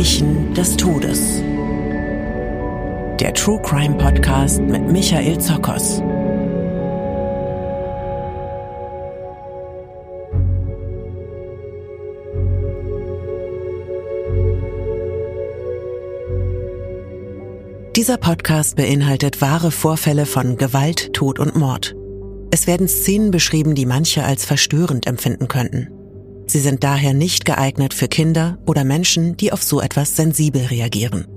Zeichen des Todes. Der True Crime Podcast mit Michael Zokos. Dieser Podcast beinhaltet wahre Vorfälle von Gewalt, Tod und Mord. Es werden Szenen beschrieben, die manche als verstörend empfinden könnten. Sie sind daher nicht geeignet für Kinder oder Menschen, die auf so etwas sensibel reagieren.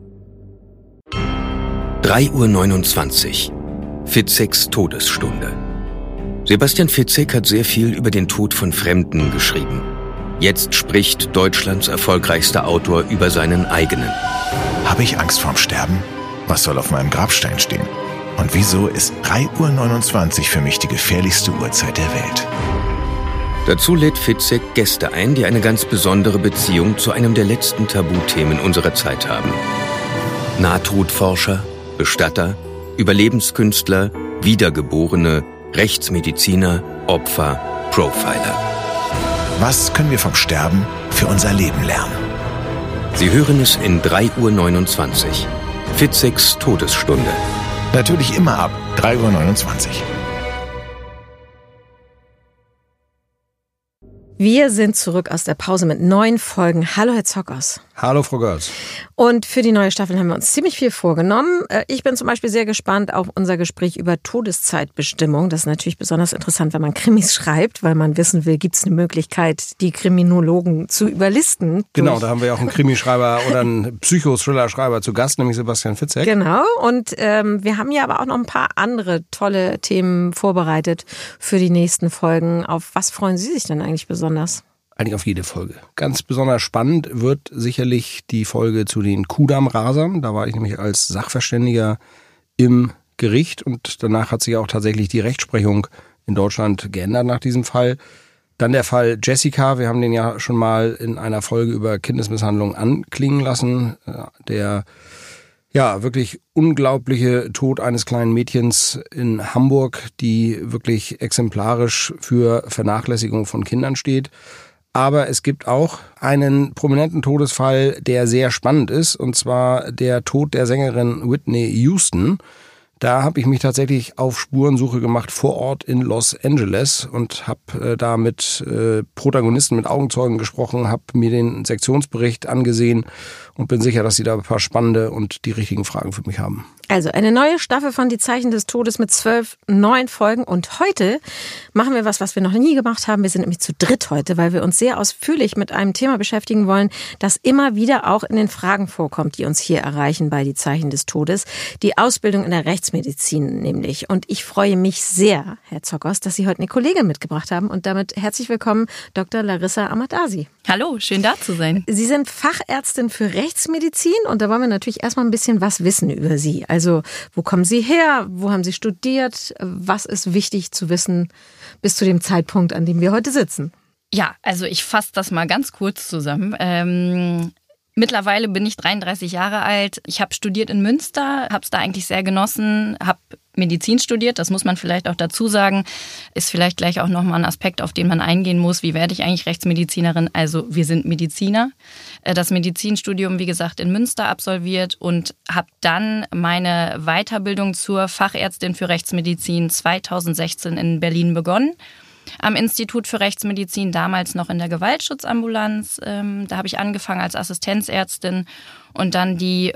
3:29 Uhr. Fitzeks Todesstunde. Sebastian Fitzek hat sehr viel über den Tod von Fremden geschrieben. Jetzt spricht Deutschlands erfolgreichster Autor über seinen eigenen. Habe ich Angst vorm Sterben? Was soll auf meinem Grabstein stehen? Und wieso ist 3:29 Uhr für mich die gefährlichste Uhrzeit der Welt? Dazu lädt Fitzek Gäste ein, die eine ganz besondere Beziehung zu einem der letzten Tabuthemen unserer Zeit haben. Nahtodforscher, Bestatter, Überlebenskünstler, Wiedergeborene, Rechtsmediziner, Opfer, Profiler. Was können wir vom Sterben für unser Leben lernen? Sie hören es in 3:29 Uhr. Fitzeks Todesstunde. Natürlich immer ab 3:29 Uhr. Wir sind zurück aus der Pause mit 9 Folgen. Hallo, Herr Zokos. Hallo, Frau Görz. Und für die neue Staffel haben wir uns ziemlich viel vorgenommen. Ich bin zum Beispiel sehr gespannt auf unser Gespräch über Todeszeitbestimmung. Das ist natürlich besonders interessant, wenn man Krimis schreibt, weil man wissen will, gibt es eine Möglichkeit, die Kriminologen zu überlisten. Genau, da haben wir ja auch einen Krimischreiber oder einen Psychothriller-Schreiber zu Gast, nämlich Sebastian Fitzek. Genau, und wir haben ja aber auch noch ein paar andere tolle Themen vorbereitet für die nächsten Folgen. Auf was freuen Sie sich denn eigentlich besonders? Eigentlich auf jede Folge. Ganz besonders spannend wird sicherlich die Folge zu den Kudamm-Rasern. Da war ich nämlich als Sachverständiger im Gericht und danach hat sich auch tatsächlich die Rechtsprechung in Deutschland geändert nach diesem Fall. Dann der Fall Jessica. Wir haben den ja schon mal in einer Folge über Kindesmisshandlung anklingen lassen. Der wirklich unglaubliche Tod eines kleinen Mädchens in Hamburg, die wirklich exemplarisch für Vernachlässigung von Kindern steht. Aber es gibt auch einen prominenten Todesfall, der sehr spannend ist, und zwar der Tod der Sängerin Whitney Houston. Da habe ich mich tatsächlich auf Spurensuche gemacht vor Ort in Los Angeles und habe da mit Protagonisten, mit Augenzeugen gesprochen, habe mir den Sektionsbericht angesehen und bin sicher, dass Sie da ein paar spannende und die richtigen Fragen für mich haben. Also eine neue Staffel von Die Zeichen des Todes mit 12 neuen Folgen. Und heute machen wir was wir noch nie gemacht haben. Wir sind nämlich zu dritt heute, weil wir uns sehr ausführlich mit einem Thema beschäftigen wollen, das immer wieder auch in den Fragen vorkommt, die uns hier erreichen bei Die Zeichen des Todes. Die Ausbildung in der Rechtsmedizin nämlich. Und ich freue mich sehr, Herr Zokos, dass Sie heute eine Kollegin mitgebracht haben. Und damit herzlich willkommen, Dr. Larissa Ahmad-Asi. Hallo, schön da zu sein. Sie sind Fachärztin für Rechtsmedizin und da wollen wir natürlich erstmal ein bisschen was wissen über Sie. Also, wo kommen Sie her? Wo haben Sie studiert? Was ist wichtig zu wissen bis zu dem Zeitpunkt, an dem wir heute sitzen? Ja, also ich fasse das mal ganz kurz zusammen. Mittlerweile bin ich 33 Jahre alt. Ich habe studiert in Münster, habe es da eigentlich sehr genossen, habe Medizin studiert, das muss man vielleicht auch dazu sagen, ist vielleicht gleich auch nochmal ein Aspekt, auf den man eingehen muss. Wie werde ich eigentlich Rechtsmedizinerin? Also wir sind Mediziner. Das Medizinstudium, wie gesagt, in Münster absolviert und habe dann meine Weiterbildung zur Fachärztin für Rechtsmedizin 2016 in Berlin begonnen. Am Institut für Rechtsmedizin, damals noch in der Gewaltschutzambulanz. Da habe ich angefangen als Assistenzärztin und dann die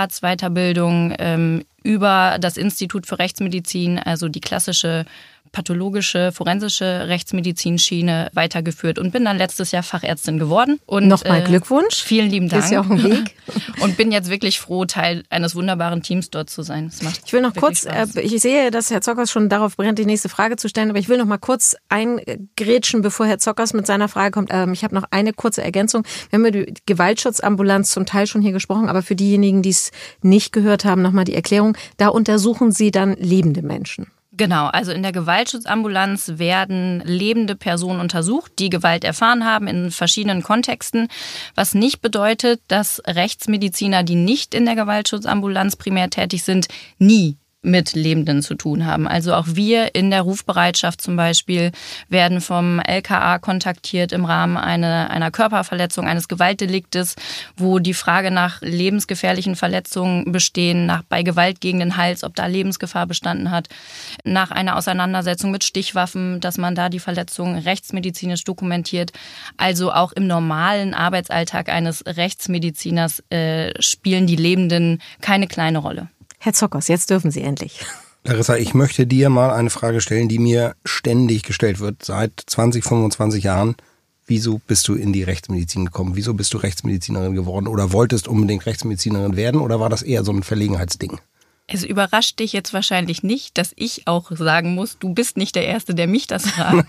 Facharztweiterbildung über das Institut für Rechtsmedizin, also die klassische pathologische, forensische Rechtsmedizinschiene weitergeführt und bin dann letztes Jahr Fachärztin geworden. Und nochmal Glückwunsch. Vielen lieben Dank. Ist ja auch ein Weg. Und bin jetzt wirklich froh, Teil eines wunderbaren Teams dort zu sein. Das macht ich will noch kurz, Spaß. Ich sehe, dass Herr Zockers schon darauf brennt, die nächste Frage zu stellen, aber ich will noch mal kurz eingrätschen, bevor Herr Zockers mit seiner Frage kommt. Ich habe noch eine kurze Ergänzung. Wir haben über die Gewaltschutzambulanz zum Teil schon hier gesprochen, aber für diejenigen, die es nicht gehört haben, nochmal die Erklärung. Da untersuchen Sie dann lebende Menschen. Genau, also in der Gewaltschutzambulanz werden lebende Personen untersucht, die Gewalt erfahren haben in verschiedenen Kontexten, was nicht bedeutet, dass Rechtsmediziner, die nicht in der Gewaltschutzambulanz primär tätig sind, nie mit Lebenden zu tun haben. Also auch wir in der Rufbereitschaft zum Beispiel werden vom LKA kontaktiert im Rahmen einer Körperverletzung, eines Gewaltdeliktes, wo die Frage nach lebensgefährlichen Verletzungen bestehen, bei Gewalt gegen den Hals, ob da Lebensgefahr bestanden hat, nach einer Auseinandersetzung mit Stichwaffen, dass man da die Verletzungen rechtsmedizinisch dokumentiert. Also auch im normalen Arbeitsalltag eines Rechtsmediziners spielen die Lebenden keine kleine Rolle. Herr Zockers, jetzt dürfen Sie endlich. Larissa, ich möchte dir mal eine Frage stellen, die mir ständig gestellt wird, seit 20, 25 Jahren. Wieso bist du in die Rechtsmedizin gekommen? Wieso bist du Rechtsmedizinerin geworden oder wolltest unbedingt Rechtsmedizinerin werden oder war das eher so ein Verlegenheitsding? Es überrascht dich jetzt wahrscheinlich nicht, dass ich auch sagen muss, du bist nicht der Erste, der mich das fragt.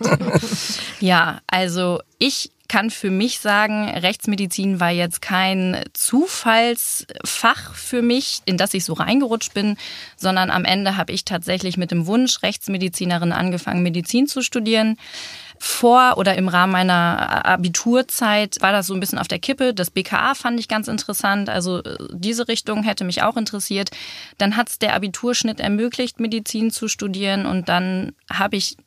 Ja, also ich kann für mich sagen, Rechtsmedizin war jetzt kein Zufallsfach für mich, in das ich so reingerutscht bin, sondern am Ende habe ich tatsächlich mit dem Wunsch, Rechtsmedizinerin angefangen, Medizin zu studieren. Vor oder im Rahmen meiner Abiturzeit war das so ein bisschen auf der Kippe. Das BKA fand ich ganz interessant, also diese Richtung hätte mich auch interessiert. Dann hat es der Abiturschnitt ermöglicht, Medizin zu studieren und dann habe ich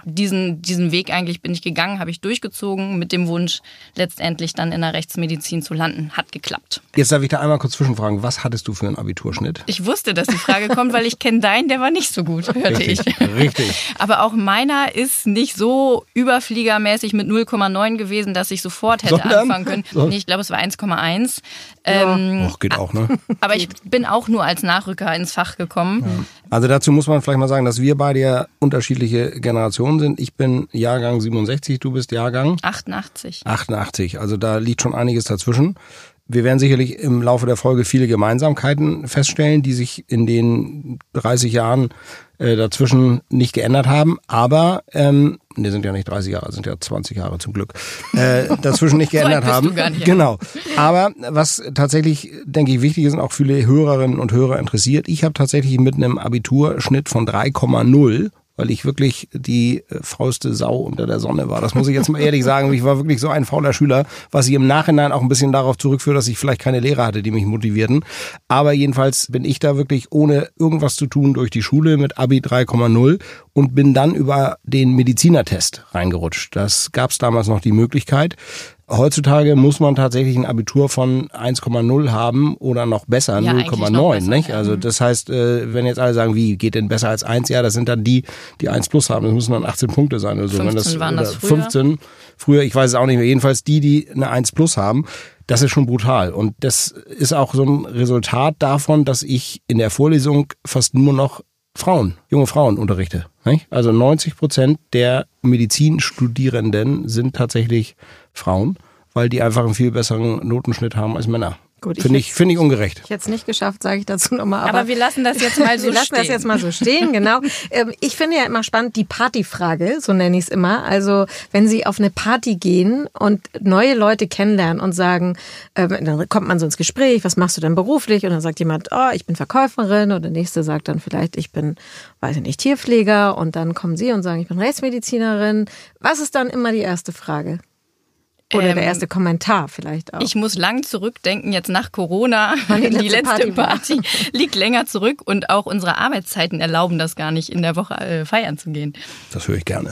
diesen Weg eigentlich bin ich gegangen, habe ich durchgezogen mit dem Wunsch, letztendlich dann in der Rechtsmedizin zu landen. Hat geklappt. Jetzt darf ich da einmal kurz zwischenfragen, was hattest du für einen Abiturschnitt? Ich wusste, dass die Frage kommt, weil ich kenne deinen, der war nicht so gut, hörte ich. Richtig. Aber auch meiner ist nicht so überfliegermäßig mit 0,9 gewesen, dass ich sofort hätte anfangen können. Nee, ich glaube, es war 1,1. Geht auch, ne? Aber ich bin auch nur als Nachrücker ins Fach gekommen. Ja. Also dazu muss man vielleicht mal sagen, dass wir beide ja unterschiedliche Generationen sind. Ich bin Jahrgang 67, du bist Jahrgang? 88. 88, also da liegt schon einiges dazwischen. Wir werden sicherlich im Laufe der Folge viele Gemeinsamkeiten feststellen, die sich in den 30 Jahren dazwischen nicht geändert haben, aber sind ja nicht 30 Jahre, sind ja 20 Jahre zum Glück, dazwischen nicht geändert so haben. Gar nicht, ja. Genau. Aber was tatsächlich, denke ich, wichtig ist und auch viele Hörerinnen und Hörer interessiert, ich habe tatsächlich mit einem Abiturschnitt von 3,0, weil ich wirklich die fauste Sau unter der Sonne war. Das muss ich jetzt mal ehrlich sagen. Ich war wirklich so ein fauler Schüler, was ich im Nachhinein auch ein bisschen darauf zurückführe, dass ich vielleicht keine Lehrer hatte, die mich motivierten. Aber jedenfalls bin ich da wirklich ohne irgendwas zu tun durch die Schule mit Abi 3,0 und bin dann über den Medizinertest reingerutscht. Das gab es damals noch die Möglichkeit. Heutzutage muss man tatsächlich ein Abitur von 1,0 haben oder noch besser, 0,9. Nicht? Also das heißt, wenn jetzt alle sagen, wie geht denn besser als 1? Ja, das sind dann die 1 plus haben. Das müssen dann 18 Punkte sein oder so. 15 waren das früher. 15, früher, ich weiß es auch nicht mehr. Jedenfalls die eine 1 plus haben. Das ist schon brutal. Und das ist auch so ein Resultat davon, dass ich in der Vorlesung fast nur noch junge Frauen unterrichte. Nicht? Also 90% der Medizinstudierenden sind tatsächlich Frauen, weil die einfach einen viel besseren Notenschnitt haben als Männer. Finde ich ungerecht. Ich hätte es nicht geschafft, sage ich dazu nochmal. Aber wir lassen das jetzt mal so stehen. Wir lassen das jetzt mal so stehen, genau. Ich finde ja immer spannend die Partyfrage, so nenne ich es immer. Also wenn Sie auf eine Party gehen und neue Leute kennenlernen und sagen, dann kommt man so ins Gespräch, was machst du denn beruflich? Und dann sagt jemand, ich bin Verkäuferin. Und der nächste sagt dann vielleicht, ich bin, weiß ich nicht, Tierpfleger. Und dann kommen Sie und sagen, ich bin Rechtsmedizinerin. Was ist dann immer die erste Frage? Oder der erste Kommentar vielleicht auch. Ich muss lang zurückdenken, jetzt nach Corona. Die letzte Party liegt länger zurück und auch unsere Arbeitszeiten erlauben das gar nicht, in der Woche feiern zu gehen. Das höre ich gerne.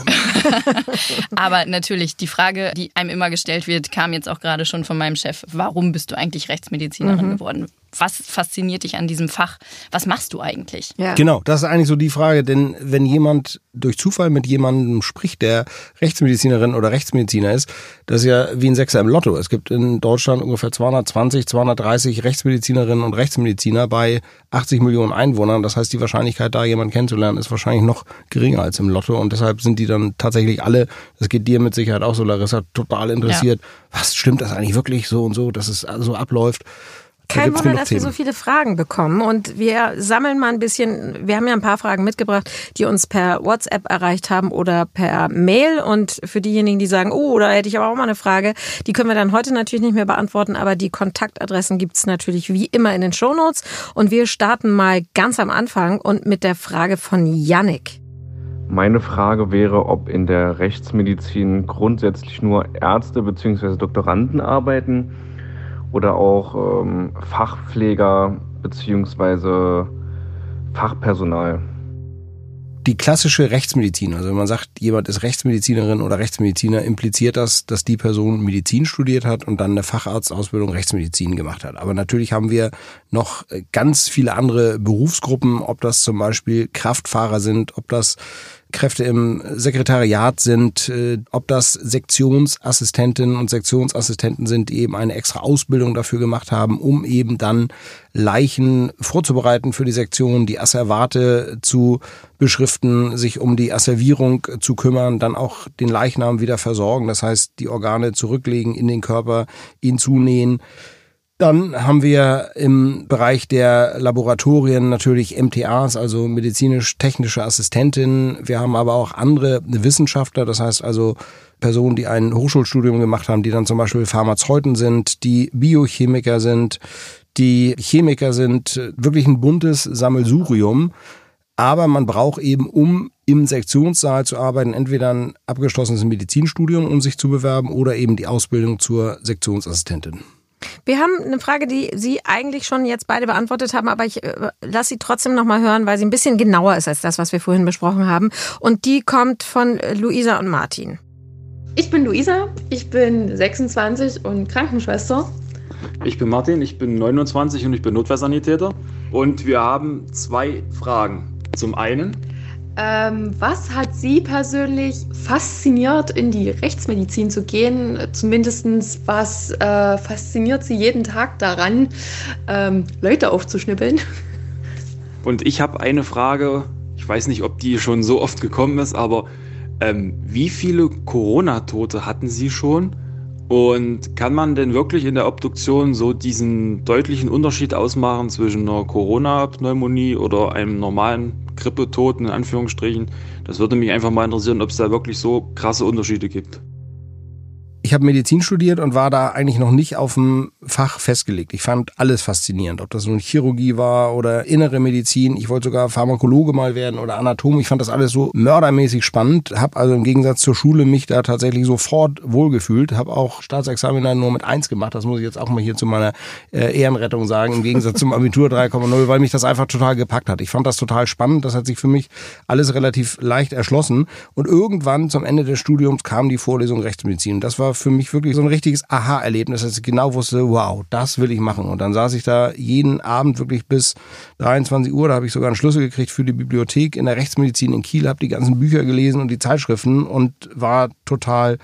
Aber natürlich, die Frage, die einem immer gestellt wird, kam jetzt auch gerade schon von meinem Chef. Warum bist du eigentlich Rechtsmedizinerin geworden? Was fasziniert dich an diesem Fach? Was machst du eigentlich? Ja. Genau, das ist eigentlich so die Frage, denn wenn jemand durch Zufall mit jemandem spricht, der Rechtsmedizinerin oder Rechtsmediziner ist, das ist ja wie ein Sechser im Lotto. Es gibt in Deutschland ungefähr 220, 230 Rechtsmedizinerinnen und Rechtsmediziner bei 80 Millionen Einwohnern. Das heißt, die Wahrscheinlichkeit, da jemanden kennenzulernen, ist wahrscheinlich noch geringer als im Lotto. Und deshalb sind die dann tatsächlich alle, das geht dir mit Sicherheit auch so, Larissa, total interessiert. Ja. Was stimmt das eigentlich wirklich so und so, dass es so abläuft? Kein Wunder, dass wir so viele Fragen bekommen und wir sammeln mal ein bisschen, wir haben ja ein paar Fragen mitgebracht, die uns per WhatsApp erreicht haben oder per Mail und für diejenigen, die sagen, da hätte ich aber auch mal eine Frage, die können wir dann heute natürlich nicht mehr beantworten, aber die Kontaktadressen gibt's natürlich wie immer in den Shownotes und wir starten mal ganz am Anfang und mit der Frage von Yannick. Meine Frage wäre, ob in der Rechtsmedizin grundsätzlich nur Ärzte bzw. Doktoranden arbeiten oder auch Fachpfleger bzw. Fachpersonal. Die klassische Rechtsmedizin, also wenn man sagt, jemand ist Rechtsmedizinerin oder Rechtsmediziner, impliziert das, dass die Person Medizin studiert hat und dann eine Facharztausbildung Rechtsmedizin gemacht hat. Aber natürlich haben wir noch ganz viele andere Berufsgruppen, ob das zum Beispiel Kraftfahrer sind, ob das Kräfte im Sekretariat sind, ob das Sektionsassistentinnen und Sektionsassistenten sind, die eben eine extra Ausbildung dafür gemacht haben, um eben dann Leichen vorzubereiten für die Sektion, die Asservate zu beschriften, sich um die Asservierung zu kümmern, dann auch den Leichnam wieder versorgen, das heißt die Organe zurücklegen in den Körper, ihn zunähen. Dann haben wir im Bereich der Laboratorien natürlich MTAs, also medizinisch-technische Assistentinnen. Wir haben aber auch andere Wissenschaftler, das heißt also Personen, die ein Hochschulstudium gemacht haben, die dann zum Beispiel Pharmazeuten sind, die Biochemiker sind, die Chemiker sind, wirklich ein buntes Sammelsurium. Aber man braucht eben, um im Sektionssaal zu arbeiten, entweder ein abgeschlossenes Medizinstudium, um sich zu bewerben, oder eben die Ausbildung zur Sektionsassistentin. Wir haben eine Frage, die Sie eigentlich schon jetzt beide beantwortet haben, aber ich lasse sie trotzdem noch mal hören, weil sie ein bisschen genauer ist als das, was wir vorhin besprochen haben. Und die kommt von Luisa und Martin. Ich bin Luisa, ich bin 26 und Krankenschwester. Ich bin Martin, ich bin 29 und ich bin Notfallsanitäter. Und wir haben 2 Fragen. Zum einen: Was hat Sie persönlich fasziniert, in die Rechtsmedizin zu gehen? Zumindest was fasziniert Sie jeden Tag daran, Leute aufzuschnippeln? Und ich habe eine Frage, ich weiß nicht, ob die schon so oft gekommen ist, aber wie viele Corona-Tote hatten Sie schon? Und kann man denn wirklich in der Obduktion so diesen deutlichen Unterschied ausmachen zwischen einer Corona-Pneumonie oder einem normalen Grippetoten in Anführungsstrichen? Das würde mich einfach mal interessieren, ob es da wirklich so krasse Unterschiede gibt. Ich habe Medizin studiert und war da eigentlich noch nicht auf dem Fach festgelegt. Ich fand alles faszinierend, ob das nun Chirurgie war oder innere Medizin. Ich wollte sogar Pharmakologe mal werden oder Anatom. Ich fand das alles so mördermäßig spannend. Habe also im Gegensatz zur Schule mich da tatsächlich sofort wohlgefühlt. Habe auch Staatsexamen dann nur mit 1 gemacht. Das muss ich jetzt auch mal hier zu meiner Ehrenrettung sagen. Im Gegensatz zum Abitur 3,0, weil mich das einfach total gepackt hat. Ich fand das total spannend. Das hat sich für mich alles relativ leicht erschlossen. Und irgendwann zum Ende des Studiums kam die Vorlesung Rechtsmedizin. Und das war für mich wirklich so ein richtiges Aha-Erlebnis, dass ich genau wusste, wow, das will ich machen. Und dann saß ich da jeden Abend wirklich bis 23 Uhr, da habe ich sogar einen Schlüssel gekriegt für die Bibliothek in der Rechtsmedizin in Kiel, habe die ganzen Bücher gelesen und die Zeitschriften und war total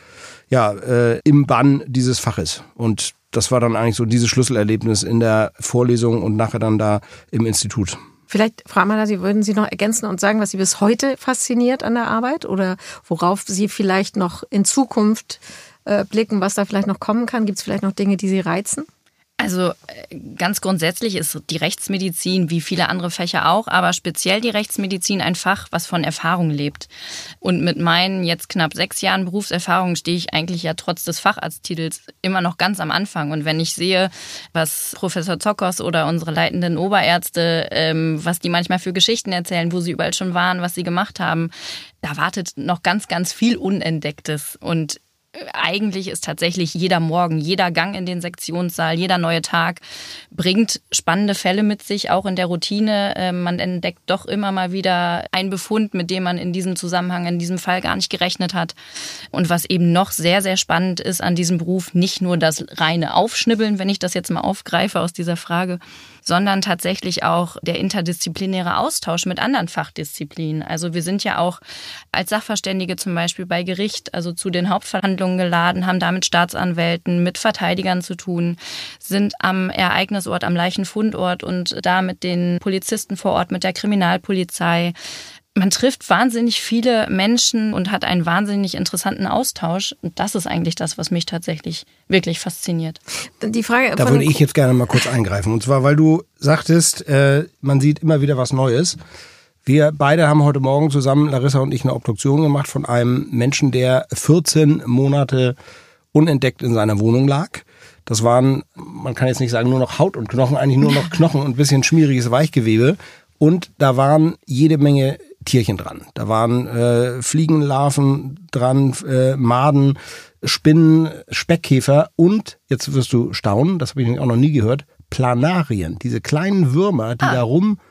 im Bann dieses Faches. Und das war dann eigentlich so dieses Schlüsselerlebnis in der Vorlesung und nachher dann da im Institut. Vielleicht, Frau Amala, würden Sie noch ergänzen und sagen, was Sie bis heute fasziniert an der Arbeit oder worauf Sie vielleicht noch in Zukunft blicken, was da vielleicht noch kommen kann? Gibt es vielleicht noch Dinge, die Sie reizen? Also ganz grundsätzlich ist die Rechtsmedizin wie viele andere Fächer auch, aber speziell die Rechtsmedizin ein Fach, was von Erfahrung lebt. Und mit meinen jetzt knapp 6 Jahren Berufserfahrung stehe ich eigentlich ja trotz des Facharzttitels immer noch ganz am Anfang. Und wenn ich sehe, was Professor Zockers oder unsere leitenden Oberärzte, was die manchmal für Geschichten erzählen, wo sie überall schon waren, was sie gemacht haben, da wartet noch ganz, ganz viel Unentdecktes. Und eigentlich ist tatsächlich jeder Morgen, jeder Gang in den Sektionssaal, jeder neue Tag bringt spannende Fälle mit sich, auch in der Routine. Man entdeckt doch immer mal wieder einen Befund, mit dem man in diesem Zusammenhang, in diesem Fall gar nicht gerechnet hat. Und was eben noch sehr, sehr spannend ist an diesem Beruf, nicht nur das reine Aufschnibbeln, wenn ich das jetzt mal aufgreife aus dieser Frage, sondern tatsächlich auch der interdisziplinäre Austausch mit anderen Fachdisziplinen. Also wir sind ja auch als Sachverständige zum Beispiel bei Gericht, also zu den Hauptverhandlungen geladen, haben da mit Staatsanwälten, mit Verteidigern zu tun, sind am Ereignisort, am Leichenfundort und da mit den Polizisten vor Ort, mit der Kriminalpolizei. Man trifft wahnsinnig viele Menschen und hat einen wahnsinnig interessanten Austausch. Und das ist eigentlich das, was mich tatsächlich wirklich fasziniert. Die Frage da würde ich jetzt gerne mal kurz eingreifen. Und zwar, weil du sagtest, man sieht immer wieder was Neues. Wir beide haben heute Morgen zusammen, Larissa und ich, eine Obduktion gemacht von einem Menschen, der 14 Monate unentdeckt in seiner Wohnung lag. Das waren, man kann jetzt nicht sagen, nur noch Haut und Knochen, eigentlich nur noch Knochen und ein bisschen schmieriges Weichgewebe. Und da waren jede Menge Tierchen dran. Da waren Fliegenlarven dran, Maden, Spinnen, Speckkäfer und, jetzt wirst du staunen, das habe ich auch noch nie gehört, Planarien. Diese kleinen Würmer, die da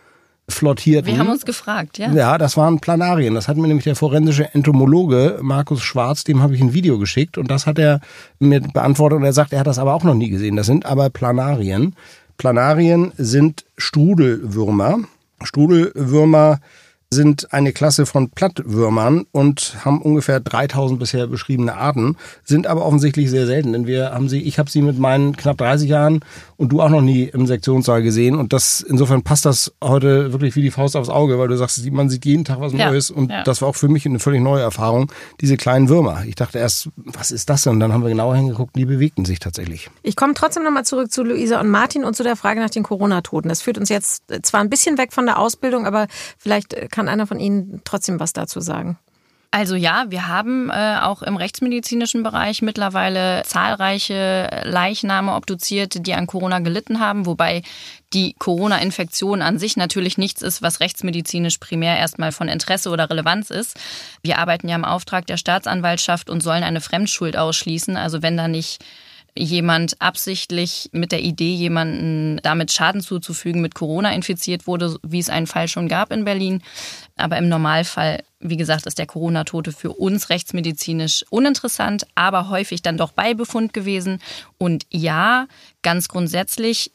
flottierten. Wir haben uns gefragt, ja. Ja, das waren Planarien. Das hat mir nämlich der forensische Entomologe Markus Schwarz, dem habe ich ein Video geschickt und das hat er mir beantwortet und er sagt, er hat das aber auch noch nie gesehen. Das sind aber Planarien. Planarien sind Strudelwürmer. Strudelwürmer sind eine Klasse von Plattwürmern und haben ungefähr 3000 bisher beschriebene Arten, sind aber offensichtlich sehr selten, denn ich habe sie mit meinen knapp 30 Jahren und du auch noch nie im Sektionssaal gesehen und insofern passt das heute wirklich wie die Faust aufs Auge, weil du sagst, man sieht jeden Tag was Neues und das war auch für mich eine völlig neue Erfahrung, diese kleinen Würmer. Ich dachte erst, was ist das denn? Und dann haben wir genauer hingeguckt, die bewegten sich tatsächlich. Ich komme trotzdem nochmal zurück zu Luisa und Martin und zu der Frage nach den Corona-Toten. Das führt uns jetzt zwar ein bisschen weg von der Ausbildung, aber vielleicht kann einer von Ihnen trotzdem was dazu sagen. Also ja, wir haben auch im rechtsmedizinischen Bereich mittlerweile zahlreiche Leichname obduziert, die an Corona gelitten haben, wobei die Corona-Infektion an sich natürlich nichts ist, was rechtsmedizinisch primär erstmal von Interesse oder Relevanz ist. Wir arbeiten ja im Auftrag der Staatsanwaltschaft und sollen eine Fremdschuld ausschließen. Also wenn da nicht jemand absichtlich mit der Idee, jemanden damit Schaden zuzufügen, mit Corona infiziert wurde, wie es einen Fall schon gab in Berlin. Aber im Normalfall, wie gesagt, ist der Corona-Tote für uns rechtsmedizinisch uninteressant, aber häufig dann doch Beibefund gewesen. Und ja, ganz grundsätzlich,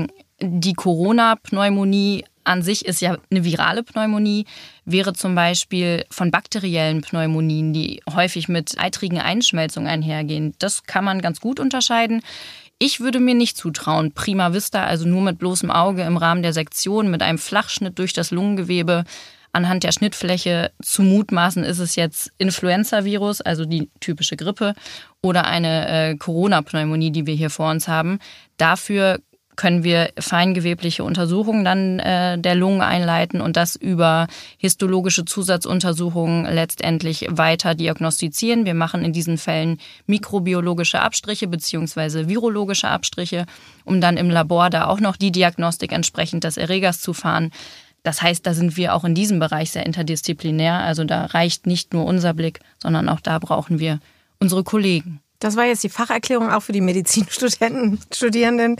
die Corona-Pneumonie an sich ist ja eine virale Pneumonie, wäre zum Beispiel von bakteriellen Pneumonien, die häufig mit eitrigen Einschmelzungen einhergehen. Das kann man ganz gut unterscheiden. Ich würde mir nicht zutrauen, prima vista, also nur mit bloßem Auge im Rahmen der Sektion, mit einem Flachschnitt durch das Lungengewebe, anhand der Schnittfläche zu mutmaßen, ist es jetzt Influenza-Virus, also die typische Grippe, oder eine Corona-Pneumonie, die wir hier vor uns haben. Dafür können wir feingewebliche Untersuchungen dann der Lungen einleiten und das über histologische Zusatzuntersuchungen letztendlich weiter diagnostizieren. Wir machen in diesen Fällen mikrobiologische Abstriche bzw. virologische Abstriche, um dann im Labor da auch noch die Diagnostik entsprechend des Erregers zu fahren. Das heißt, da sind wir auch in diesem Bereich sehr interdisziplinär. Also da reicht nicht nur unser Blick, sondern auch da brauchen wir unsere Kollegen. Das war jetzt die Facherklärung auch für die Studierenden.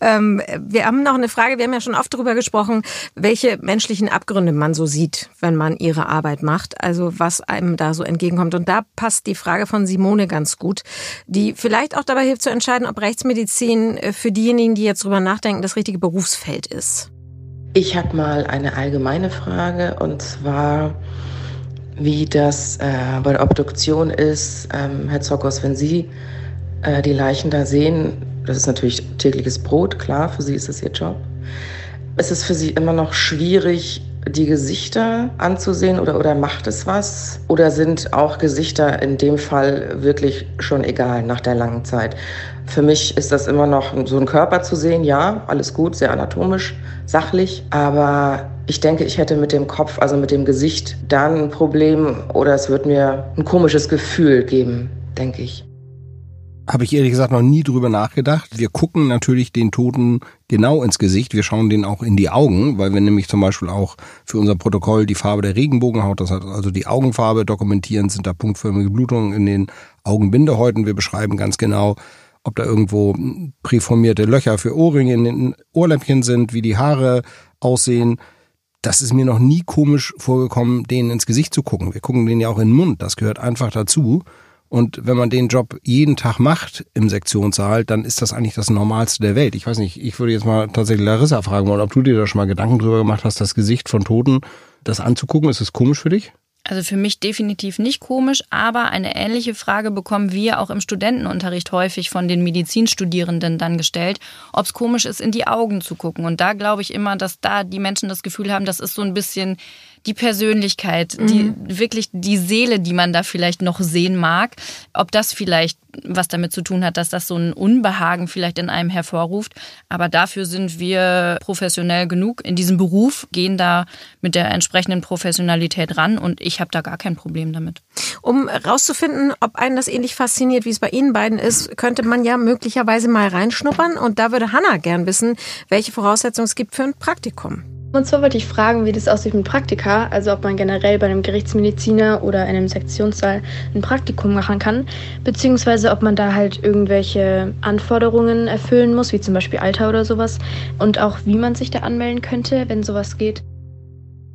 Wir haben noch eine Frage, wir haben ja schon oft darüber gesprochen, welche menschlichen Abgründe man so sieht, wenn man ihre Arbeit macht, also was einem da so entgegenkommt. Und da passt die Frage von Simone ganz gut, die vielleicht auch dabei hilft zu entscheiden, ob Rechtsmedizin für diejenigen, die jetzt drüber nachdenken, das richtige Berufsfeld ist. Ich habe mal eine allgemeine Frage und zwar, wie das bei der Obduktion ist. Herr Zockers, wenn Sie die Leichen da sehen, das ist natürlich tägliches Brot, klar, für Sie ist das Ihr Job. Ist es für Sie immer noch schwierig, die Gesichter anzusehen oder macht es was? Oder sind auch Gesichter in dem Fall wirklich schon egal nach der langen Zeit? Für mich ist das immer noch so ein Körper zu sehen, ja, alles gut, sehr anatomisch, sachlich, aber ich denke, ich hätte mit dem Kopf, also mit dem Gesicht, dann ein Problem oder es wird mir ein komisches Gefühl geben, denke ich. Habe ich ehrlich gesagt noch nie drüber nachgedacht. Wir gucken natürlich den Toten genau ins Gesicht. Wir schauen denen auch in die Augen, weil wir nämlich zum Beispiel auch für unser Protokoll die Farbe der Regenbogenhaut, das heißt also die Augenfarbe, dokumentieren, sind da punktförmige Blutungen in den Augenbindehäuten. Wir beschreiben ganz genau, ob da irgendwo präformierte Löcher für Ohrringe in den Ohrläppchen sind, wie die Haare aussehen. Das ist mir noch nie komisch vorgekommen, denen ins Gesicht zu gucken. Wir gucken denen ja auch in den Mund, das gehört einfach dazu. Und wenn man den Job jeden Tag macht im Sektionssaal, dann ist das eigentlich das Normalste der Welt. Ich weiß nicht, ich würde jetzt mal tatsächlich Larissa fragen wollen, ob du dir da schon mal Gedanken drüber gemacht hast, das Gesicht von Toten, das anzugucken. Ist das komisch für dich? Also für mich definitiv nicht komisch, aber eine ähnliche Frage bekommen wir auch im Studentenunterricht häufig von den Medizinstudierenden dann gestellt, ob es komisch ist, in die Augen zu gucken. Und da glaube ich immer, dass da die Menschen das Gefühl haben, das ist so ein bisschen die Persönlichkeit, wirklich die Seele, die man da vielleicht noch sehen mag. Ob das vielleicht was damit zu tun hat, dass das so ein Unbehagen vielleicht in einem hervorruft. Aber dafür sind wir professionell genug in diesem Beruf, gehen da mit der entsprechenden Professionalität ran und ich habe da gar kein Problem damit. Um rauszufinden, ob einen das ähnlich fasziniert, wie es bei Ihnen beiden ist, könnte man ja möglicherweise mal reinschnuppern. Und da würde Hanna gern wissen, welche Voraussetzungen es gibt für ein Praktikum. Und zwar wollte ich fragen, wie das aussieht mit Praktika, also ob man generell bei einem Gerichtsmediziner oder einem Sektionssaal ein Praktikum machen kann, beziehungsweise ob man da halt irgendwelche Anforderungen erfüllen muss, wie zum Beispiel Alter oder sowas, und auch wie man sich da anmelden könnte, wenn sowas geht.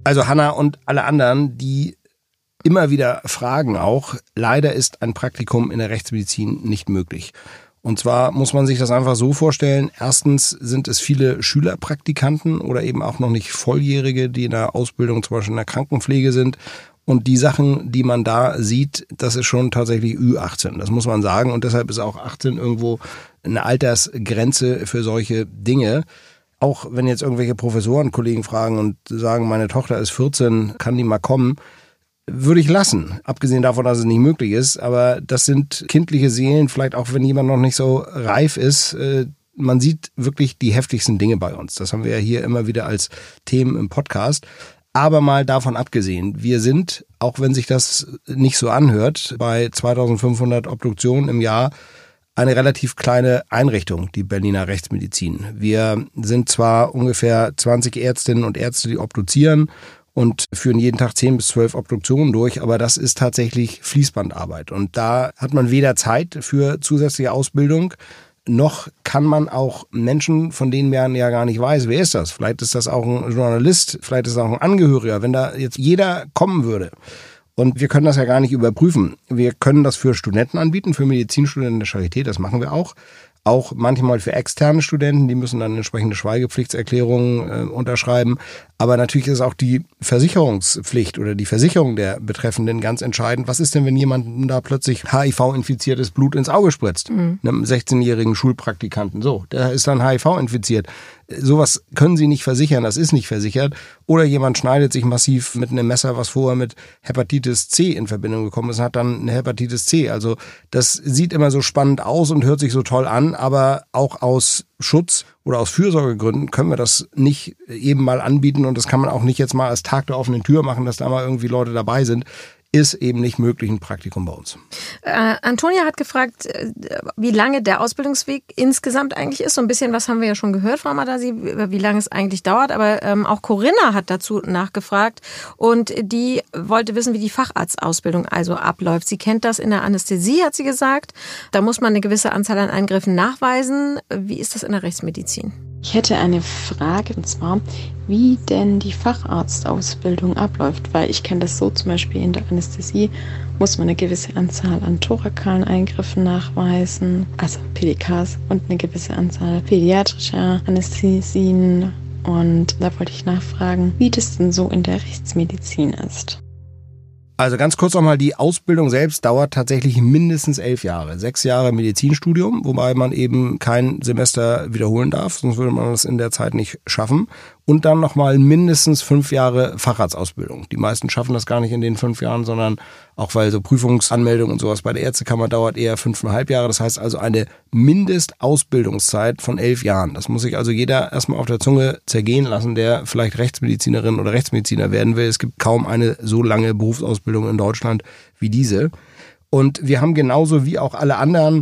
Also Hanna und alle anderen, die immer wieder fragen auch, leider ist ein Praktikum in der Rechtsmedizin nicht möglich. Und zwar muss man sich das einfach so vorstellen, erstens sind es viele Schülerpraktikanten oder eben auch noch nicht Volljährige, die in der Ausbildung zum Beispiel in der Krankenpflege sind. Und die Sachen, die man da sieht, das ist schon tatsächlich Ü18, das muss man sagen. Und deshalb ist auch 18 irgendwo eine Altersgrenze für solche Dinge. Auch wenn jetzt irgendwelche Professorenkollegen fragen und sagen, meine Tochter ist 14, kann die mal kommen, würde ich lassen. Abgesehen davon, dass es nicht möglich ist. Aber das sind kindliche Seelen, vielleicht auch wenn jemand noch nicht so reif ist. Man sieht wirklich die heftigsten Dinge bei uns. Das haben wir ja hier immer wieder als Themen im Podcast. Aber mal davon abgesehen, wir sind, auch wenn sich das nicht so anhört, bei 2500 Obduktionen im Jahr eine relativ kleine Einrichtung, die Berliner Rechtsmedizin. Wir sind zwar ungefähr 20 Ärztinnen und Ärzte, die obduzieren und führen jeden Tag 10 bis 12 Obduktionen durch, aber das ist tatsächlich Fließbandarbeit. Und da hat man weder Zeit für zusätzliche Ausbildung, noch kann man auch Menschen, von denen man ja gar nicht weiß, wer ist das? Vielleicht ist das auch ein Journalist, vielleicht ist das auch ein Angehöriger. Wenn da jetzt jeder kommen würde und wir können das ja gar nicht überprüfen. Wir können das für Studenten anbieten, für Medizinstudenten der Charité, das machen wir auch. Auch manchmal für externe Studenten, die müssen dann entsprechende Schweigepflichtserklärungen unterschreiben. Aber natürlich ist auch die Versicherungspflicht oder die Versicherung der Betreffenden ganz entscheidend. Was ist denn, wenn jemand da plötzlich HIV-infiziertes Blut ins Auge spritzt? Einem 16-jährigen Schulpraktikanten. So, der ist dann HIV-infiziert. Sowas können Sie nicht versichern, das ist nicht versichert. Oder jemand schneidet sich massiv mit einem Messer, was vorher mit Hepatitis C in Verbindung gekommen ist, hat dann eine Hepatitis C. Also das sieht immer so spannend aus und hört sich so toll an, aber auch aus Schutz oder aus Fürsorgegründen können wir das nicht eben mal anbieten und das kann man auch nicht jetzt mal als Tag der offenen Tür machen, dass da mal irgendwie Leute dabei sind. Ist eben nicht möglich, ein Praktikum bei uns. Antonia hat gefragt, wie lange der Ausbildungsweg insgesamt eigentlich ist. So ein bisschen was haben wir ja schon gehört, Frau Madasi, wie lange es eigentlich dauert. Aber auch Corinna hat dazu nachgefragt und die wollte wissen, wie die Facharztausbildung also abläuft. Sie kennt das in der Anästhesie, hat sie gesagt. Da muss man eine gewisse Anzahl an Eingriffen nachweisen. Wie ist das in der Rechtsmedizin? Ich hätte eine Frage, und zwar, wie denn die Facharztausbildung abläuft, weil ich kenne das so, zum Beispiel in der Anästhesie muss man eine gewisse Anzahl an thorakalen Eingriffen nachweisen, also PDKs, und eine gewisse Anzahl pädiatrischer Anästhesien, und da wollte ich nachfragen, wie das denn so in der Rechtsmedizin ist. Also ganz kurz nochmal, die Ausbildung selbst dauert tatsächlich mindestens 11 Jahre. 6 Jahre Medizinstudium, wobei man eben kein Semester wiederholen darf, sonst würde man das in der Zeit nicht schaffen. Und dann nochmal mindestens 5 Jahre Facharztausbildung. Die meisten schaffen das gar nicht in den 5 Jahren, sondern auch weil so Prüfungsanmeldung und sowas bei der Ärztekammer dauert eher 5,5 Jahre. Das heißt also eine Mindestausbildungszeit von 11 Jahren. Das muss sich also jeder erstmal auf der Zunge zergehen lassen, der vielleicht Rechtsmedizinerin oder Rechtsmediziner werden will. Es gibt kaum eine so lange Berufsausbildung in Deutschland wie diese. Und wir haben genauso wie auch alle anderen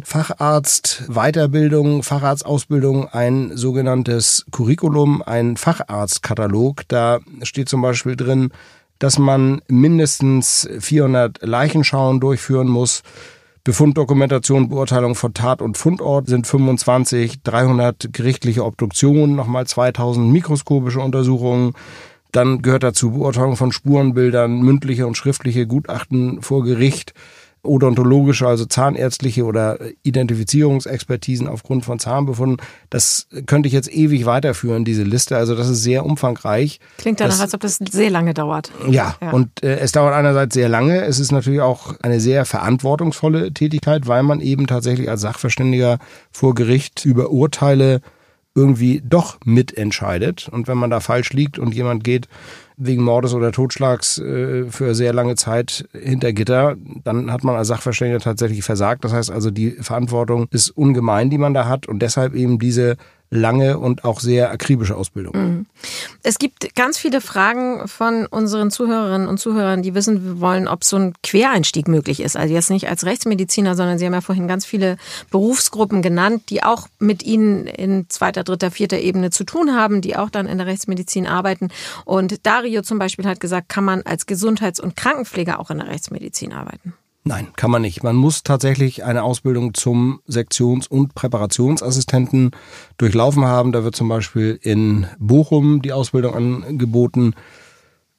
Facharzt-Weiterbildung, Facharztausbildung ein sogenanntes Curriculum, ein Facharztkatalog. Da steht zum Beispiel drin, dass man mindestens 400 Leichenschauen durchführen muss. Befunddokumentation, Beurteilung von Tat- und Fundort sind 25, 300 gerichtliche Obduktionen, nochmal 2000 mikroskopische Untersuchungen. Dann gehört dazu Beurteilung von Spurenbildern, mündliche und schriftliche Gutachten vor Gericht, odontologische, also zahnärztliche oder Identifizierungsexpertisen aufgrund von Zahnbefunden. Das könnte ich jetzt ewig weiterführen, diese Liste. Also das ist sehr umfangreich. Klingt danach, als ob das sehr lange dauert. Ja. Und es dauert einerseits sehr lange. Es ist natürlich auch eine sehr verantwortungsvolle Tätigkeit, weil man eben tatsächlich als Sachverständiger vor Gericht über Urteile irgendwie doch mitentscheidet. Und wenn man da falsch liegt und jemand geht wegen Mordes oder Totschlags für sehr lange Zeit hinter Gitter, dann hat man als Sachverständiger tatsächlich versagt. Das heißt also, die Verantwortung ist ungemein, die man da hat, und deshalb eben diese lange und auch sehr akribische Ausbildung. Es gibt ganz viele Fragen von unseren Zuhörerinnen und Zuhörern, die wissen wollen, ob so ein Quereinstieg möglich ist. Also jetzt nicht als Rechtsmediziner, sondern Sie haben ja vorhin ganz viele Berufsgruppen genannt, die auch mit Ihnen in 2., 3., 4. Ebene zu tun haben, die auch dann in der Rechtsmedizin arbeiten. Und Dario zum Beispiel hat gesagt, kann man als Gesundheits- und Krankenpfleger auch in der Rechtsmedizin arbeiten? Nein, kann man nicht. Man muss tatsächlich eine Ausbildung zum Sektions- und Präparationsassistenten durchlaufen haben. Da wird zum Beispiel in Bochum die Ausbildung angeboten.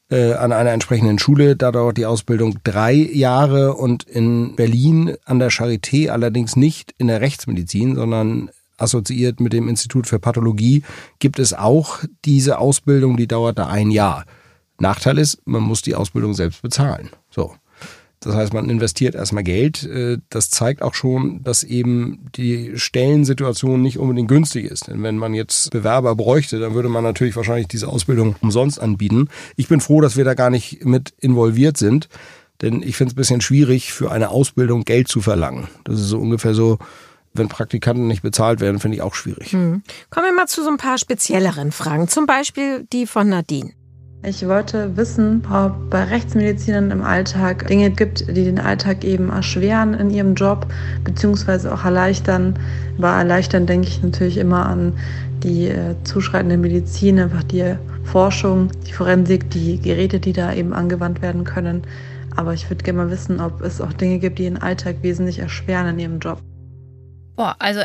an einer entsprechenden Schule. Da dauert die Ausbildung 3 Jahre und in Berlin an der Charité allerdings nicht in der Rechtsmedizin, sondern assoziiert mit dem Institut für Pathologie gibt es auch diese Ausbildung, die dauert da 1 Jahr. Nachteil ist, man muss die Ausbildung selbst bezahlen. So. Das heißt, man investiert erstmal Geld. Das zeigt auch schon, dass eben die Stellensituation nicht unbedingt günstig ist. Denn wenn man jetzt Bewerber bräuchte, dann würde man natürlich wahrscheinlich diese Ausbildung umsonst anbieten. Ich bin froh, dass wir da gar nicht mit involviert sind. Denn ich finde es ein bisschen schwierig, für eine Ausbildung Geld zu verlangen. Das ist so ungefähr so, wenn Praktikanten nicht bezahlt werden, finde ich auch schwierig. Kommen wir mal zu so ein paar spezielleren Fragen. Zum Beispiel die von Nadine. Ich wollte wissen, ob bei Rechtsmedizinern im Alltag Dinge gibt, die den Alltag eben erschweren in ihrem Job, beziehungsweise auch erleichtern. Bei erleichtern denke ich natürlich immer an die zuschreitende Medizin, einfach die Forschung, die Forensik, die Geräte, die da eben angewandt werden können. Aber ich würde gerne mal wissen, ob es auch Dinge gibt, die den Alltag wesentlich erschweren in ihrem Job. Also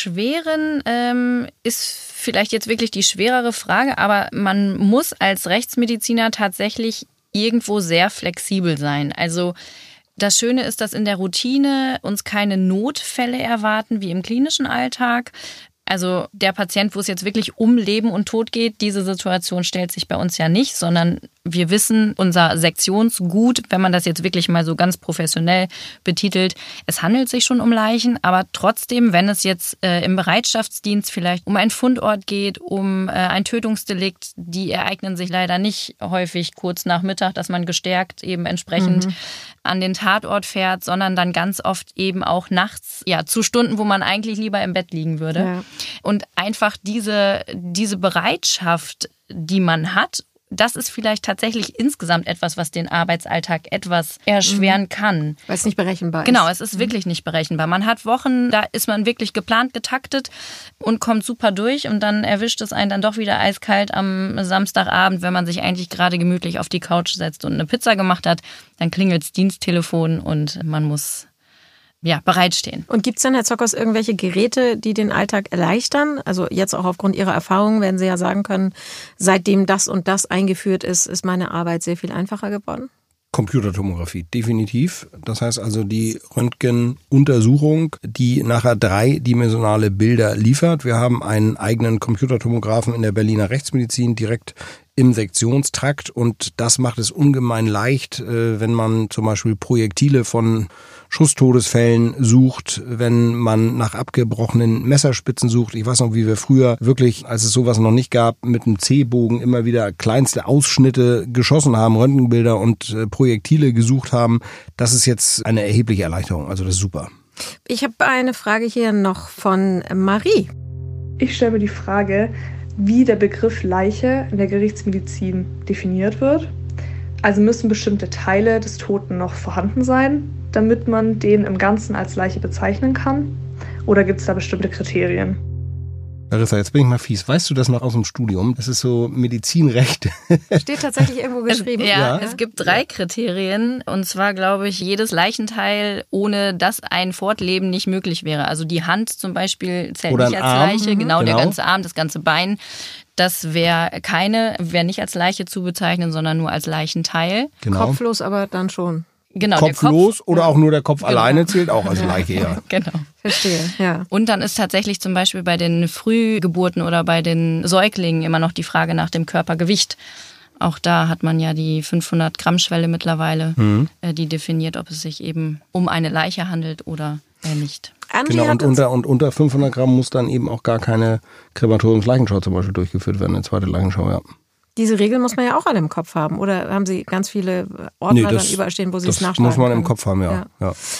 erschweren ist vielleicht jetzt wirklich die schwerere Frage, aber man muss als Rechtsmediziner tatsächlich irgendwo sehr flexibel sein. Also das Schöne ist, dass in der Routine uns keine Notfälle erwarten wie im klinischen Alltag. Also der Patient, wo es jetzt wirklich um Leben und Tod geht, diese Situation stellt sich bei uns ja nicht, sondern wir wissen, unser Sektionsgut, wenn man das jetzt wirklich mal so ganz professionell betitelt, es handelt sich schon um Leichen, aber trotzdem, wenn es jetzt im Bereitschaftsdienst vielleicht um einen Fundort geht, um ein Tötungsdelikt, die ereignen sich leider nicht häufig kurz nach Mittag, dass man gestärkt eben entsprechend an den Tatort fährt, sondern dann ganz oft eben auch nachts, ja, zu Stunden, wo man eigentlich lieber im Bett liegen würde. Ja. Und einfach diese Bereitschaft, die man hat, das ist vielleicht tatsächlich insgesamt etwas, was den Arbeitsalltag etwas erschweren kann. Weil es nicht berechenbar ist. Genau, es ist wirklich nicht berechenbar. Man hat Wochen, da ist man wirklich geplant, getaktet und kommt super durch und dann erwischt es einen dann doch wieder eiskalt am Samstagabend, wenn man sich eigentlich gerade gemütlich auf die Couch setzt und eine Pizza gemacht hat. Dann klingelt das Diensttelefon und man muss bereitstehen. Und gibt es denn, Herr Zockers, irgendwelche Geräte, die den Alltag erleichtern? Also jetzt auch aufgrund Ihrer Erfahrungen werden Sie ja sagen können, seitdem das und das eingeführt ist, ist meine Arbeit sehr viel einfacher geworden? Computertomographie, definitiv. Das heißt also die Röntgenuntersuchung, die nachher 3-dimensionale Bilder liefert. Wir haben einen eigenen Computertomographen in der Berliner Rechtsmedizin direkt im Sektionstrakt und das macht es ungemein leicht, wenn man zum Beispiel Projektile von Schusstodesfällen sucht, wenn man nach abgebrochenen Messerspitzen sucht. Ich weiß noch, wie wir früher wirklich, als es sowas noch nicht gab, mit einem C-Bogen immer wieder kleinste Ausschnitte geschossen haben, Röntgenbilder und Projektile gesucht haben. Das ist jetzt eine erhebliche Erleichterung. Also das ist super. Ich habe eine Frage hier noch von Marie. Ich stelle mir die Frage, wie der Begriff Leiche in der Gerichtsmedizin definiert wird. Also müssen bestimmte Teile des Toten noch vorhanden sein, damit man den im Ganzen als Leiche bezeichnen kann? Oder gibt es da bestimmte Kriterien? Larissa, jetzt bin ich mal fies. Weißt du das noch aus dem Studium? Das ist so Medizinrecht. Steht tatsächlich irgendwo geschrieben. Es gibt 3 Kriterien. Und zwar, glaube ich, jedes Leichenteil, ohne dass ein Fortleben nicht möglich wäre. Also die Hand zum Beispiel zählt oder nicht als Arm. Leiche. Genau, der ganze Arm, das ganze Bein. Das wäre nicht als Leiche zu bezeichnen, sondern nur als Leichenteil. Genau. Kopflos aber dann schon. Genau, kopflos der Kopf, oder auch nur der Kopf alleine zählt auch als Leiche, ja. Genau. Verstehe, ja. Und dann ist tatsächlich zum Beispiel bei den Frühgeburten oder bei den Säuglingen immer noch die Frage nach dem Körpergewicht. Auch da hat man ja die 500-Gramm-Schwelle mittlerweile, die definiert, ob es sich eben um eine Leiche handelt oder nicht. Genau, und unter 500 Gramm muss dann eben auch gar keine Krematoriumsleichenschau zum Beispiel durchgeführt werden, eine zweite Leichenschau, ja. Diese Regeln muss man ja auch alle im Kopf haben. Oder haben Sie ganz viele Ordner dann überall stehen, wo Sie es nachschlagen können? Das muss man im Kopf haben, ja.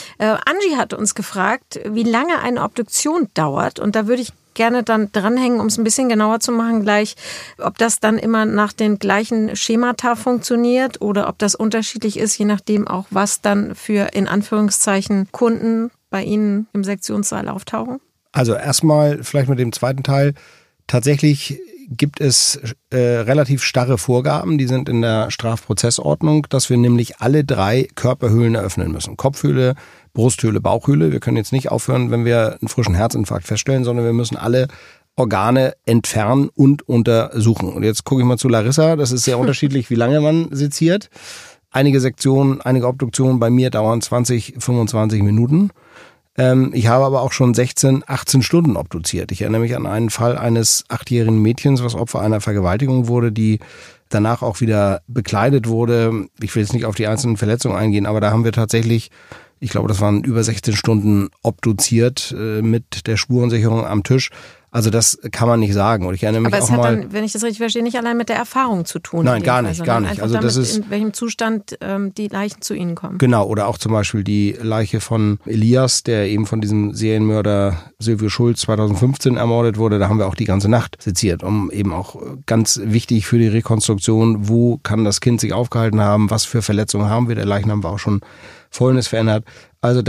Angie hat uns gefragt, wie lange eine Obduktion dauert. Und da würde ich gerne dann dranhängen, um es ein bisschen genauer zu machen gleich, ob das dann immer nach den gleichen Schemata funktioniert oder ob das unterschiedlich ist, je nachdem auch, was dann für, in Anführungszeichen, Kunden bei Ihnen im Sektionssaal auftauchen. Also erstmal vielleicht mit dem zweiten Teil. Tatsächlich gibt es relativ starre Vorgaben, die sind in der Strafprozessordnung, dass wir nämlich alle 3 Körperhöhlen eröffnen müssen. Kopfhöhle, Brusthöhle, Bauchhöhle. Wir können jetzt nicht aufhören, wenn wir einen frischen Herzinfarkt feststellen, sondern wir müssen alle Organe entfernen und untersuchen. Und jetzt gucke ich mal zu Larissa, das ist sehr unterschiedlich, wie lange man seziert. Einige Sektionen, einige Obduktionen bei mir dauern 20, 25 Minuten. Ich habe aber auch schon 16, 18 Stunden obduziert. Ich erinnere mich an einen Fall eines 8-jährigen Mädchens, was Opfer einer Vergewaltigung wurde, die danach auch wieder bekleidet wurde. Ich will jetzt nicht auf die einzelnen Verletzungen eingehen, aber da haben wir tatsächlich, ich glaube, das waren über 16 Stunden obduziert mit der Spurensicherung am Tisch. Also das kann man nicht sagen. Und ich erinnere mich aber auch es hat mal, dann, wenn ich das richtig verstehe, nicht allein mit der Erfahrung zu tun. Nein, gar nicht. Also damit, das ist, in welchem Zustand die Leichen zu Ihnen kommen. Genau, oder auch zum Beispiel die Leiche von Elias, der eben von diesem Serienmörder Silvio Schulz 2015 ermordet wurde. Da haben wir auch die ganze Nacht seziert, um eben auch ganz wichtig für die Rekonstruktion, wo kann das Kind sich aufgehalten haben, was für Verletzungen haben wir. Der Leichnam war auch schon Folgendes verändert. Also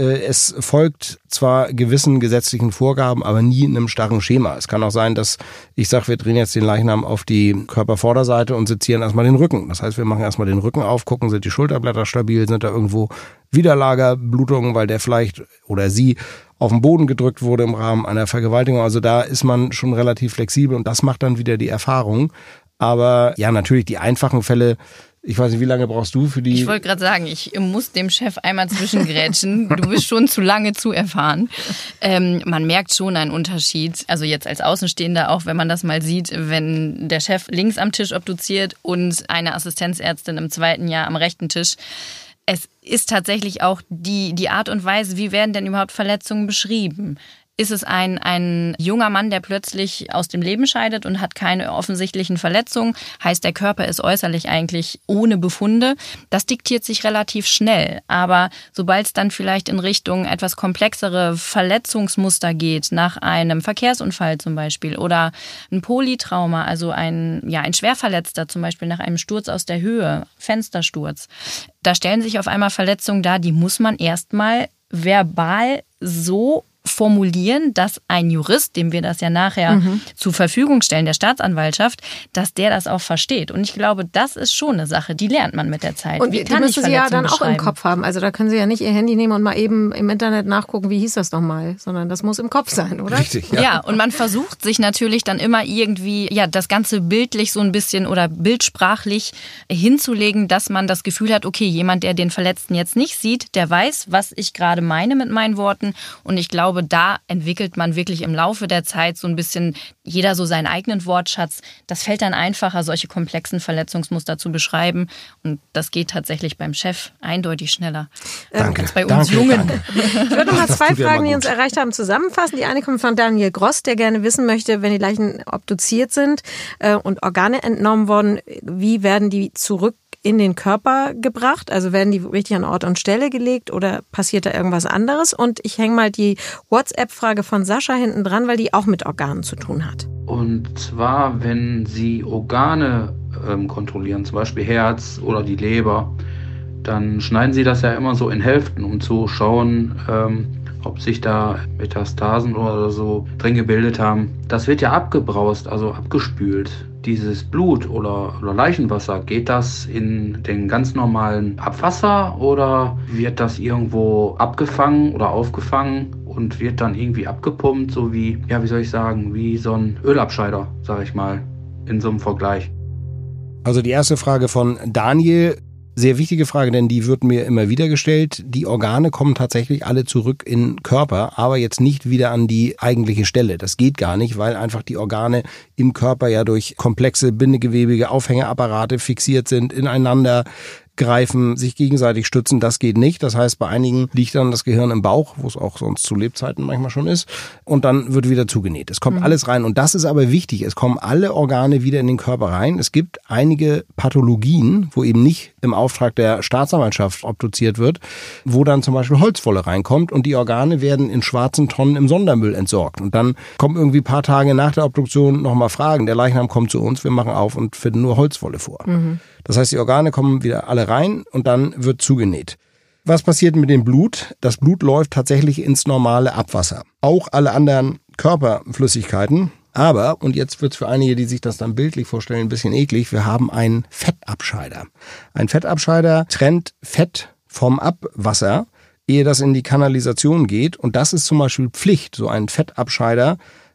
es folgt zwar gewissen gesetzlichen Vorgaben, aber nie in einem starren Schema. Es kann auch sein, dass ich sage, wir drehen jetzt den Leichnam auf die Körpervorderseite und sezieren erstmal den Rücken. Das heißt, wir machen erstmal den Rücken auf, gucken, sind die Schulterblätter stabil, sind da irgendwo Widerlagerblutungen, weil der vielleicht oder sie auf den Boden gedrückt wurde im Rahmen einer Vergewaltigung. Also da ist man schon relativ flexibel und das macht dann wieder die Erfahrung. Aber ja, natürlich die einfachen Fälle. Ich weiß nicht, wie lange brauchst du für die... Ich wollte gerade sagen, ich muss dem Chef einmal zwischengrätschen. Du bist schon zu lange zu erfahren. Man merkt schon einen Unterschied. Also jetzt als Außenstehender, auch wenn man das mal sieht, wenn der Chef links am Tisch obduziert und eine Assistenzärztin im zweiten Jahr am rechten Tisch. Es ist tatsächlich auch die Art und Weise, wie werden denn überhaupt Verletzungen beschrieben? Ist es ein junger Mann, der plötzlich aus dem Leben scheidet und hat keine offensichtlichen Verletzungen? Heißt, der Körper ist äußerlich eigentlich ohne Befunde. Das diktiert sich relativ schnell. Aber sobald es dann vielleicht in Richtung etwas komplexere Verletzungsmuster geht, nach einem Verkehrsunfall zum Beispiel oder ein Polytrauma, also ein Schwerverletzter zum Beispiel nach einem Sturz aus der Höhe, Fenstersturz, da stellen sich auf einmal Verletzungen dar, die muss man erstmal verbal so formulieren, dass ein Jurist, dem wir das ja nachher zur Verfügung stellen, der Staatsanwaltschaft, dass der das auch versteht. Und ich glaube, das ist schon eine Sache, die lernt man mit der Zeit. Und die müssen Sie ja dann auch im Kopf haben. Also da können Sie ja nicht Ihr Handy nehmen und mal eben im Internet nachgucken, wie hieß das nochmal, sondern das muss im Kopf sein, oder? Richtig, ja. Ja, und man versucht sich natürlich dann immer irgendwie, das Ganze bildlich so ein bisschen oder bildsprachlich hinzulegen, dass man das Gefühl hat, okay, jemand, der den Verletzten jetzt nicht sieht, der weiß, was ich gerade meine mit meinen Worten. Und ich glaube, da entwickelt man wirklich im Laufe der Zeit so ein bisschen jeder so seinen eigenen Wortschatz. Das fällt dann einfacher, solche komplexen Verletzungsmuster zu beschreiben. Und das geht tatsächlich beim Chef eindeutig schneller als bei uns Jungen. Danke. Ich würde mal 2 Fragen, die uns erreicht haben, zusammenfassen. Die eine kommt von Daniel Gross, der gerne wissen möchte, wenn die Leichen obduziert sind und Organe entnommen worden, wie werden die zurück in den Körper gebracht? Also werden die richtig an Ort und Stelle gelegt oder passiert da irgendwas anderes? Und ich hänge mal die WhatsApp-Frage von Sascha hinten dran, weil die auch mit Organen zu tun hat. Und zwar, wenn Sie Organe kontrollieren, zum Beispiel Herz oder die Leber, dann schneiden Sie das ja immer so in Hälften, um zu schauen, ob sich da Metastasen oder so drin gebildet haben. Das wird ja abgebraust, also abgespült. Dieses Blut oder Leichenwasser, geht das in den ganz normalen Abwasser oder wird das irgendwo abgefangen oder aufgefangen und wird dann irgendwie abgepumpt, so wie, wie so ein Ölabscheider, sag ich mal, in so einem Vergleich? Also die erste Frage von Daniel, sehr wichtige Frage, denn die wird mir immer wieder gestellt. Die Organe kommen tatsächlich alle zurück in den Körper, aber jetzt nicht wieder an die eigentliche Stelle. Das geht gar nicht, weil einfach die Organe im Körper ja durch komplexe bindegewebige Aufhängeapparate fixiert sind, ineinander greifen, sich gegenseitig stützen, das geht nicht. Das heißt, bei einigen liegt dann das Gehirn im Bauch, wo es auch sonst zu Lebzeiten manchmal schon ist, und dann wird wieder zugenäht. Es kommt alles rein und das ist aber wichtig. Es kommen alle Organe wieder in den Körper rein. Es gibt einige Pathologien, wo eben nicht im Auftrag der Staatsanwaltschaft obduziert wird, wo dann zum Beispiel Holzwolle reinkommt und die Organe werden in schwarzen Tonnen im Sondermüll entsorgt. Und dann kommen irgendwie ein paar Tage nach der Obduktion nochmal Fragen. Der Leichnam kommt zu uns, wir machen auf und finden nur Holzwolle vor. Das heißt, die Organe kommen wieder alle rein und dann wird zugenäht. Was passiert mit dem Blut? Das Blut läuft tatsächlich ins normale Abwasser. Auch alle anderen Körperflüssigkeiten. Aber, und jetzt wird's für einige, die sich das dann bildlich vorstellen, ein bisschen eklig, wir haben einen Fettabscheider. Ein Fettabscheider trennt Fett vom Abwasser, ehe das in die Kanalisation geht. Und das ist zum Beispiel Pflicht, so einen Fettabscheider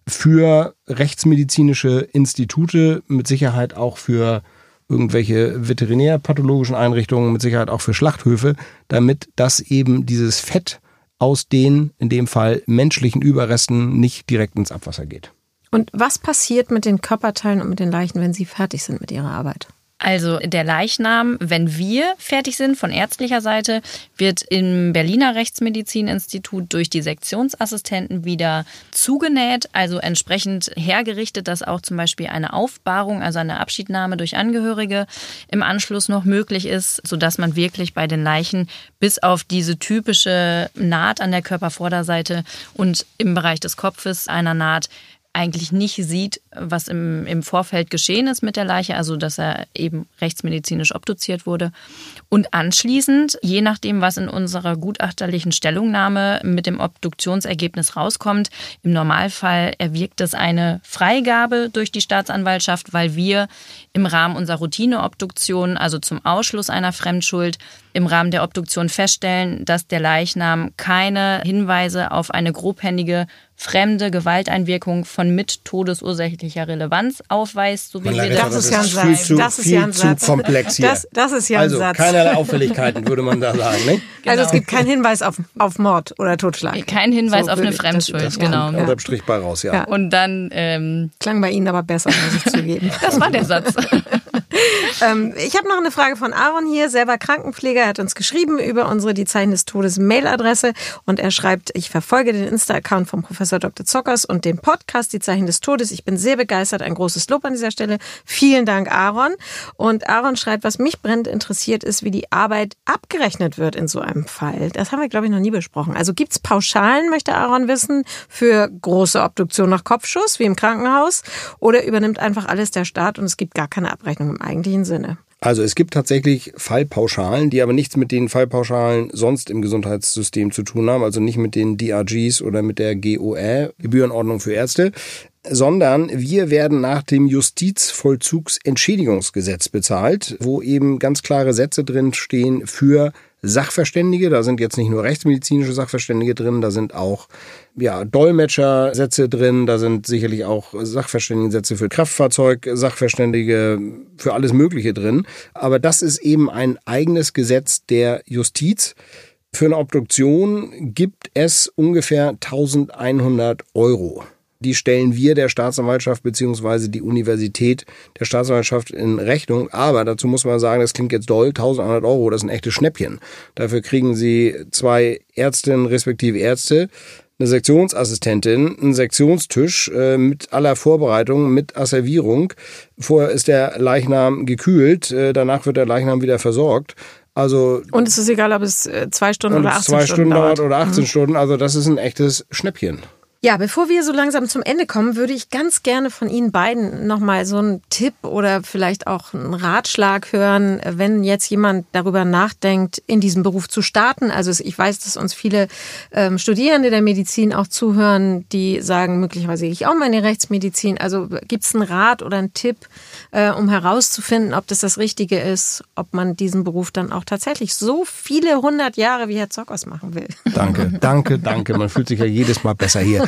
für rechtsmedizinische Institute, mit Sicherheit auch für irgendwelche veterinärpathologischen Einrichtungen, mit Sicherheit auch für Schlachthöfe, damit das eben dieses Fett aus den, in dem Fall menschlichen Überresten, nicht direkt ins Abwasser geht. Und was passiert mit den Körperteilen und mit den Leichen, wenn Sie fertig sind mit Ihrer Arbeit? Also der Leichnam, wenn wir fertig sind von ärztlicher Seite, wird im Berliner Rechtsmedizininstitut durch die Sektionsassistenten wieder zugenäht, also entsprechend hergerichtet, dass auch zum Beispiel eine Aufbahrung, also eine Abschiednahme durch Angehörige im Anschluss noch möglich ist, sodass man wirklich bei den Leichen bis auf diese typische Naht an der Körpervorderseite und im Bereich des Kopfes einer Naht eigentlich nicht sieht, was im Vorfeld geschehen ist mit der Leiche, also dass er eben rechtsmedizinisch obduziert wurde. Und anschließend, je nachdem, was in unserer gutachterlichen Stellungnahme mit dem Obduktionsergebnis rauskommt, im Normalfall erwirkt es eine Freigabe durch die Staatsanwaltschaft, weil wir im Rahmen unserer Routineobduktion, also zum Ausschluss einer Fremdschuld, im Rahmen der Obduktion feststellen, dass der Leichnam keine Hinweise auf eine grobhändige fremde Gewalteinwirkung von mit todesursächlicher Relevanz aufweist, so wie wir das ist ja ein Satz. Das ist ja ein Satz. Zu komplex hier. Das ist ja ein Satz. Also keinerlei Auffälligkeiten, würde man da sagen, ne? Genau. Also es gibt keinen Hinweis auf Mord oder Totschlag. Kein Hinweis auf eine Fremdschuld, das genau. Unterm Strich bei raus, ja. Und dann klang bei Ihnen aber besser, muss ich zugeben. Das war der Satz. Ich habe noch eine Frage von Aaron hier, selber Krankenpfleger. Er hat uns geschrieben über unsere Die Zeichen des Todes Mailadresse und er schreibt, ich verfolge den Insta-Account vom Professor Dr. Zockers und den Podcast Die Zeichen des Todes. Ich bin sehr begeistert. Ein großes Lob an dieser Stelle. Vielen Dank, Aaron. Und Aaron schreibt, was mich brennend interessiert, ist, wie die Arbeit abgerechnet wird in so einem Fall. Das haben wir, glaube ich, noch nie besprochen. Also gibt es Pauschalen, möchte Aaron wissen, für große Obduktion nach Kopfschuss, wie im Krankenhaus, oder übernimmt einfach alles der Staat und es gibt gar keine Abrechnung im eigentlichen Sinne? Also es gibt tatsächlich Fallpauschalen, die aber nichts mit den Fallpauschalen sonst im Gesundheitssystem zu tun haben, also nicht mit den DRGs oder mit der GOR, Gebührenordnung für Ärzte, sondern wir werden nach dem Justizvollzugsentschädigungsgesetz bezahlt, wo eben ganz klare Sätze drin stehen für Sachverständige. Da sind jetzt nicht nur rechtsmedizinische Sachverständige drin, da sind auch Dolmetschersätze drin, da sind sicherlich auch Sachverständigensätze für Kraftfahrzeug, Sachverständige für alles Mögliche drin. Aber das ist eben ein eigenes Gesetz der Justiz. Für eine Obduktion gibt es ungefähr 1.100 €. Die stellen wir der Staatsanwaltschaft bzw. die Universität der Staatsanwaltschaft in Rechnung. Aber dazu muss man sagen, das klingt jetzt doll, 1.100 €, das ist ein echtes Schnäppchen. Dafür kriegen Sie 2 Ärztinnen respektive Ärzte, eine Sektionsassistentin, einen Sektionstisch mit aller Vorbereitung, mit Asservierung. Vorher ist der Leichnam gekühlt, danach wird der Leichnam wieder versorgt. Also, und es ist egal, ob es 2 Stunden oder 18 Stunden dauert oder 18 Stunden. Also das ist ein echtes Schnäppchen. Ja, bevor wir so langsam zum Ende kommen, würde ich ganz gerne von Ihnen beiden nochmal so einen Tipp oder vielleicht auch einen Ratschlag hören, wenn jetzt jemand darüber nachdenkt, in diesem Beruf zu starten. Also ich weiß, dass uns viele Studierende der Medizin auch zuhören, die sagen, möglicherweise gehe ich auch mal in die Rechtsmedizin. Also gibt es einen Rat oder einen Tipp, um herauszufinden, ob das Richtige ist, ob man diesen Beruf dann auch tatsächlich so viele 100 Jahre wie Herr Zockers machen will? Danke. Man fühlt sich ja jedes Mal besser hier.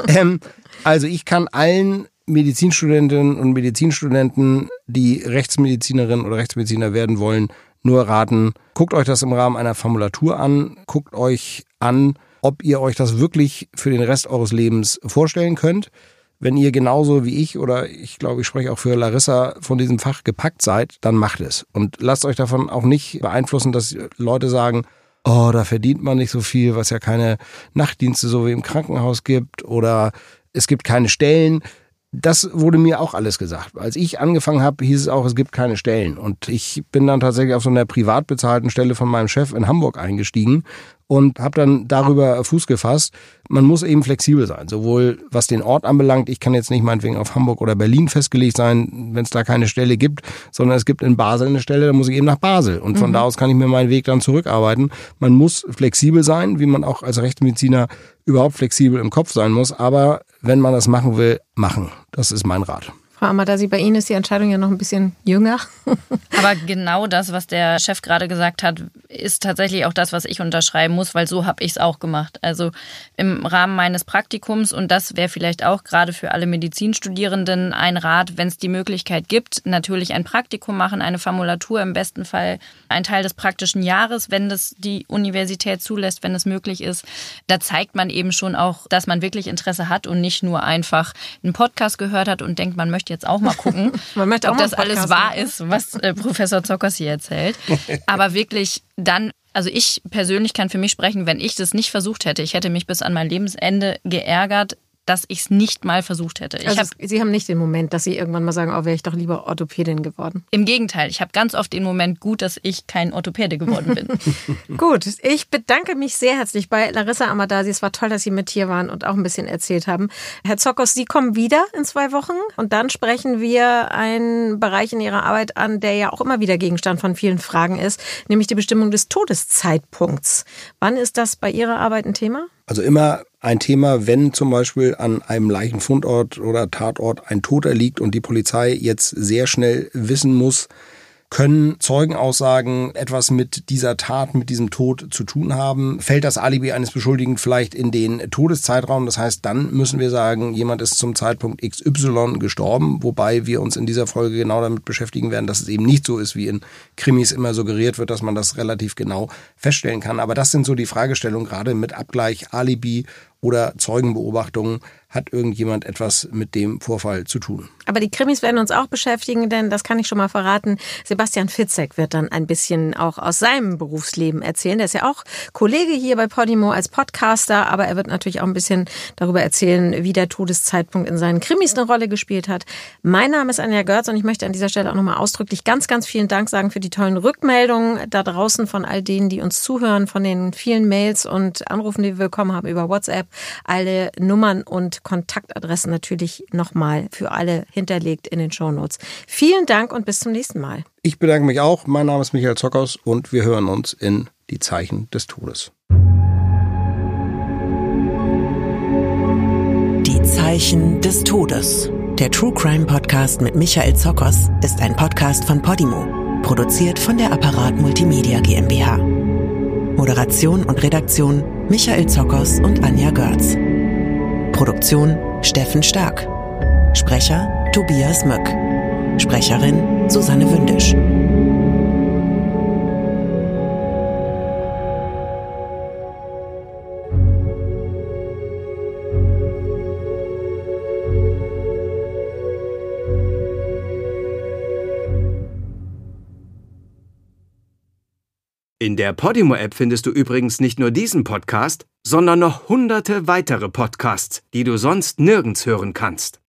Also ich kann allen Medizinstudentinnen und Medizinstudenten, die Rechtsmedizinerinnen oder Rechtsmediziner werden wollen, nur raten, guckt euch das im Rahmen einer Formulatur an, guckt euch an, ob ihr euch das wirklich für den Rest eures Lebens vorstellen könnt. Wenn ihr genauso wie ich oder ich glaube, ich spreche auch für Larissa von diesem Fach gepackt seid, dann macht es. Und lasst euch davon auch nicht beeinflussen, dass Leute sagen, oh, da verdient man nicht so viel, was ja keine Nachtdienste so wie im Krankenhaus gibt oder es gibt keine Stellen. Das wurde mir auch alles gesagt. Als ich angefangen habe, hieß es auch, es gibt keine Stellen. Und ich bin dann tatsächlich auf so einer privat bezahlten Stelle von meinem Chef in Hamburg eingestiegen und habe dann darüber Fuß gefasst. Man muss eben flexibel sein, sowohl was den Ort anbelangt. Ich kann jetzt nicht meinetwegen auf Hamburg oder Berlin festgelegt sein, wenn es da keine Stelle gibt, sondern es gibt in Basel eine Stelle, da muss ich eben nach Basel. Und von da aus kann ich mir meinen Weg dann zurückarbeiten. Man muss flexibel sein, wie man auch als Rechtsmediziner überhaupt flexibel im Kopf sein muss. Aber wenn man das machen will, machen. Das ist mein Rat. Frau Amadasi, bei Ihnen ist die Entscheidung ja noch ein bisschen jünger. Aber genau das, was der Chef gerade gesagt hat, ist tatsächlich auch das, was ich unterschreiben muss, weil so habe ich es auch gemacht. Also im Rahmen meines Praktikums, und das wäre vielleicht auch gerade für alle Medizinstudierenden ein Rat, wenn es die Möglichkeit gibt, natürlich ein Praktikum machen, eine Formulatur, im besten Fall ein Teil des praktischen Jahres, wenn das die Universität zulässt, wenn es möglich ist. Da zeigt man eben schon auch, dass man wirklich Interesse hat und nicht nur einfach einen Podcast gehört hat und denkt, man möchte jetzt auch mal gucken, ob das alles wahr ist, was Professor Zockers hier erzählt. Aber wirklich dann, also ich persönlich kann für mich sprechen, wenn ich das nicht versucht hätte, ich hätte mich bis an mein Lebensende geärgert, dass ich es nicht mal versucht hätte. Sie haben nicht den Moment, dass Sie irgendwann mal sagen, oh, wäre ich doch lieber Orthopädin geworden. Im Gegenteil, ich habe ganz oft den Moment, gut, dass ich kein Orthopäde geworden bin. Gut, ich bedanke mich sehr herzlich bei Larissa Amadasi. Es war toll, dass Sie mit hier waren und auch ein bisschen erzählt haben. Herr Zockers, Sie kommen wieder in 2 Wochen und dann sprechen wir einen Bereich in Ihrer Arbeit an, der ja auch immer wieder Gegenstand von vielen Fragen ist, nämlich die Bestimmung des Todeszeitpunkts. Wann ist das bei Ihrer Arbeit ein Thema? Also immer ein Thema, wenn zum Beispiel an einem Leichenfundort oder Tatort ein Toter liegt und die Polizei jetzt sehr schnell wissen muss, können Zeugenaussagen etwas mit dieser Tat, mit diesem Tod zu tun haben? Fällt das Alibi eines Beschuldigten vielleicht in den Todeszeitraum? Das heißt, dann müssen wir sagen, jemand ist zum Zeitpunkt XY gestorben, wobei wir uns in dieser Folge genau damit beschäftigen werden, dass es eben nicht so ist, wie in Krimis immer suggeriert wird, dass man das relativ genau feststellen kann. Aber das sind so die Fragestellungen, gerade mit Abgleich Alibi oder Zeugenbeobachtungen. Hat irgendjemand etwas mit dem Vorfall zu tun? Aber die Krimis werden uns auch beschäftigen, denn das kann ich schon mal verraten. Sebastian Fitzek wird dann ein bisschen auch aus seinem Berufsleben erzählen. Der ist ja auch Kollege hier bei Podimo als Podcaster, aber er wird natürlich auch ein bisschen darüber erzählen, wie der Todeszeitpunkt in seinen Krimis eine Rolle gespielt hat. Mein Name ist Anja Görz und ich möchte an dieser Stelle auch nochmal ausdrücklich ganz, ganz vielen Dank sagen für die tollen Rückmeldungen da draußen von all denen, die uns zuhören, von den vielen Mails und Anrufen, die wir bekommen haben über WhatsApp. Alle Nummern und Kontaktadressen natürlich nochmal für alle hinterlegt in den Shownotes. Vielen Dank und bis zum nächsten Mal. Ich bedanke mich auch. Mein Name ist Michael Zockers und wir hören uns in Die Zeichen des Todes. Die Zeichen des Todes. Der True Crime Podcast mit Michael Zockers ist ein Podcast von Podimo, produziert von der Apparat Multimedia GmbH. Moderation und Redaktion Michael Zockers und Anja Görz. Produktion Steffen Stark. Sprecher Tobias Möck. Sprecherin Susanne Wündisch. In der Podimo-App findest du übrigens nicht nur diesen Podcast, sondern noch hunderte weitere Podcasts, die du sonst nirgends hören kannst.